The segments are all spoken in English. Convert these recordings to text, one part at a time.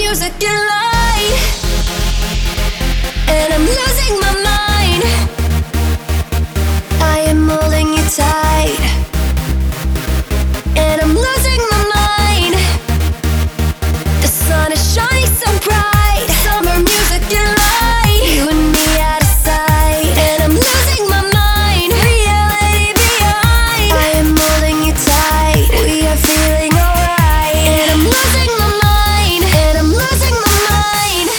music and light, and I'm losing my mind. I am holding you tight, and I'm losing my mind. The sun is shining so bright, summer music and light, you and me out of sight, and I'm losing my mind. Reality behind, I am holding you tight, we are feeling alright, and I'm losing my mind, and I'm losing my mind.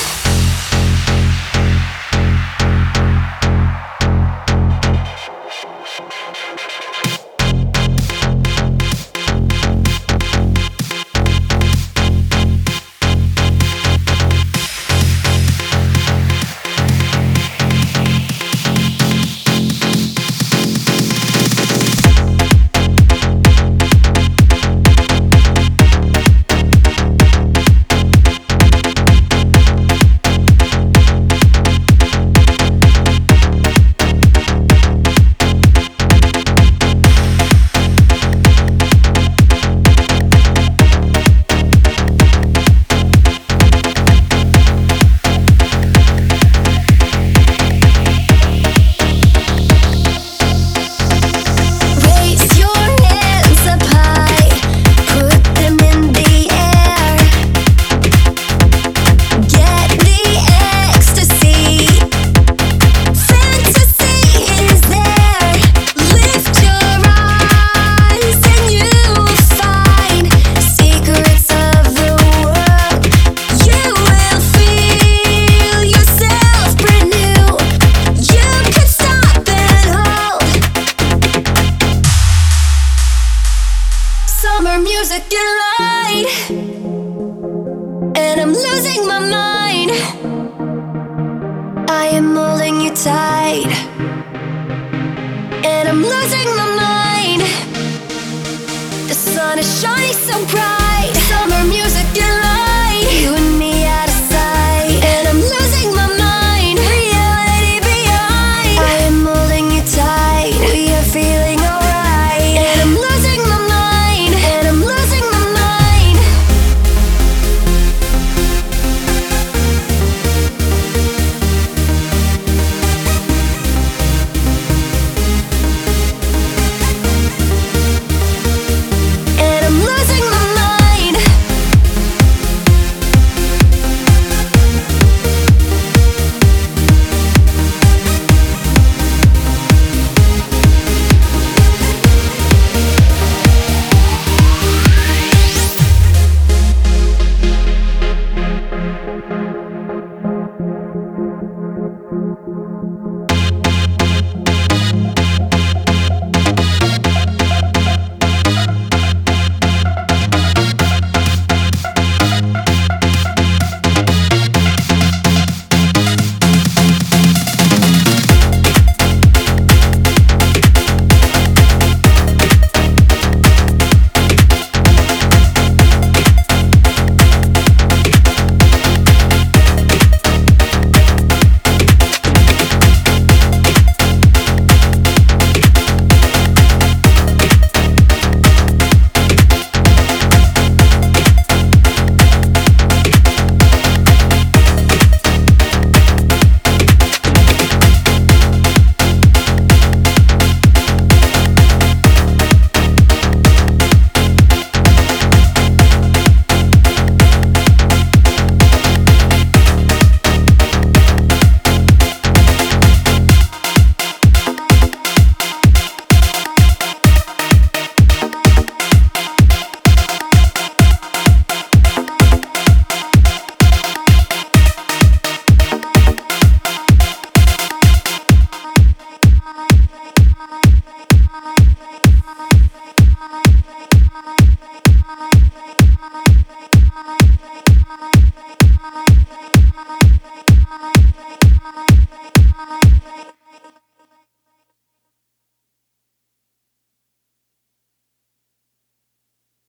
Summer music and light, and I'm losing my mind. I am holding you tight, and I'm losing my mind. The sun is shining so bright, summer music and light, you and me out of sight, and I'm losing my mind. Reality behind, I am holding you tight, we are feeling alright, and I'm losing my mind, and I'm losing my mind. And I'm losing my mind.